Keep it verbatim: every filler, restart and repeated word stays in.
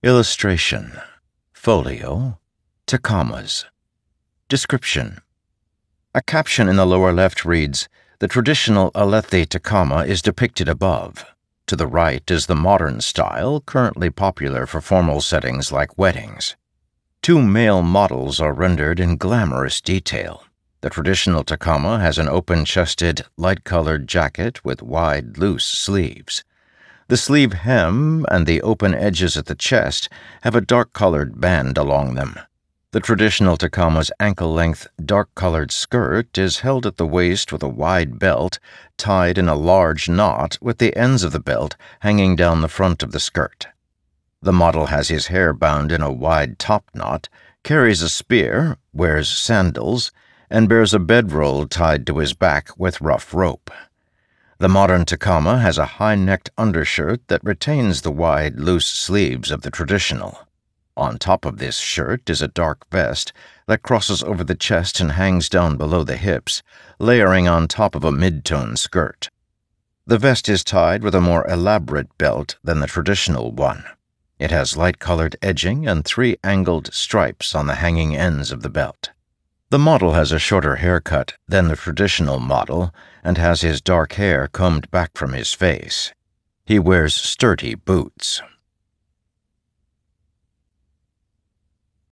Illustration. Folio. Takamas. Description. A caption in the lower left reads, "The traditional Alethi Takama is depicted above. To the right is the modern style, currently popular for formal settings like weddings. Two male models are rendered in glamorous detail. The traditional Takama has an open-chested, light-colored jacket with wide, loose sleeves. The sleeve hem and the open edges at the chest have a dark-colored band along them. The traditional Takama's ankle-length, dark-colored skirt is held at the waist with a wide belt tied in a large knot with the ends of the belt hanging down the front of the skirt. The model has his hair bound in a wide top knot, carries a spear, wears sandals, and bears a bedroll tied to his back with rough rope. The modern Takama has a high-necked undershirt that retains the wide, loose sleeves of the traditional. On top of this shirt is a dark vest that crosses over the chest and hangs down below the hips, layering on top of a mid-tone skirt. The vest is tied with a more elaborate belt than the traditional one. It has light-colored edging and three angled stripes on the hanging ends of the belt. The model has a shorter haircut than the traditional model and has his dark hair combed back from his face. He wears sturdy boots.